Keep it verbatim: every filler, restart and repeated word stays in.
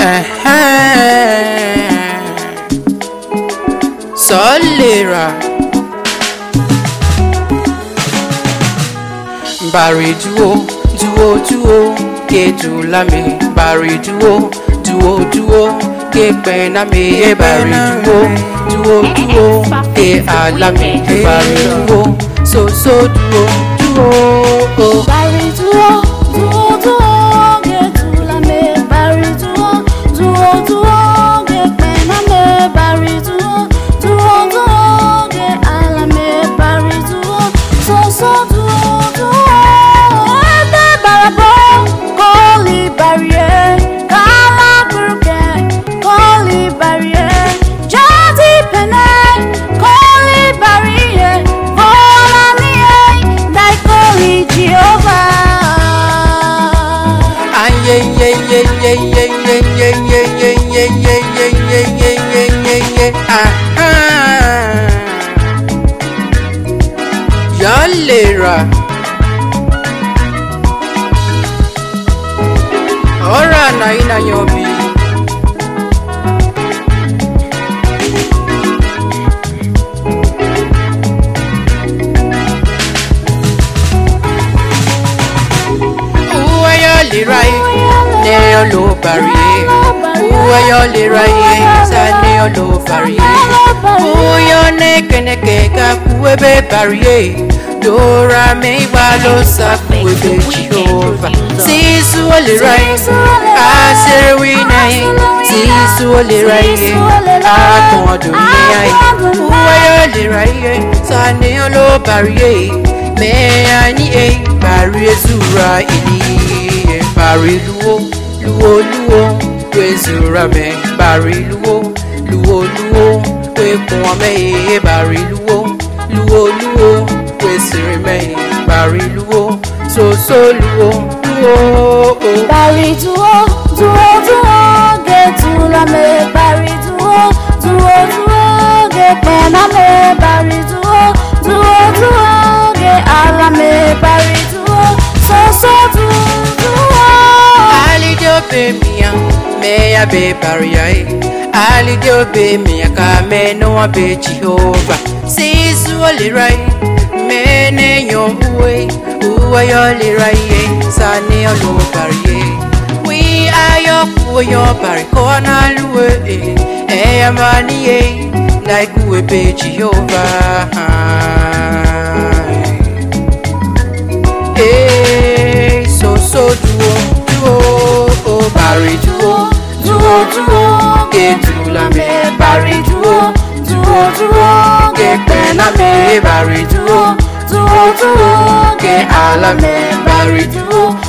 Solera Bari duo, duo, duo, ke tulame. Bari duo, duo, duo, ke pena me. Bari duo, duo, duo, ke alame. Bari duo, so so duo, duo. Bari duo, duo, duo, ke tulame. Bari duo, duo, duo, ke pena me. Bari duo, duo, duo, ke alame. Bari duo, so so duo. Yalera Ora na ina yobi Uwa yalera ne olo bariye Uwa yalera sa ne olo bariye Uyo neke neke ka kuwebe bariye Dora me balo sa kuwebe Jehovah Sisu ole right Asere winai Sisu ole right Akon odo yai Uwa yole right sa ne olo bariye Me ani e bariye zura ili Bari luo, luo, luo We zura me Bari luo, luo, luo We kwa me Bari luo, luo, luo We siri me Bari luo So so luo, luo Bari duo, duo, duo Ge tula me Bari duo, duo, duo Ge pena me Bari duo, duo, duo Ge ala me Bari duo, so so duo, duo Ali dio be mia Me ya be bariye Ali dio be mia ka me no a be Jehovah Sisu ole right Me ne yo uwe Uwe yo le right Sa ne olo bariye We are yo uwe yo bari Kona luwe E ya mani ye Like uwe be Jehovah Eh So so duo Duo Bari duo Duo duo Ke tula me Bari duo Duo duo Ke pena me Bari duo Duo duo Ke ala me Bari duo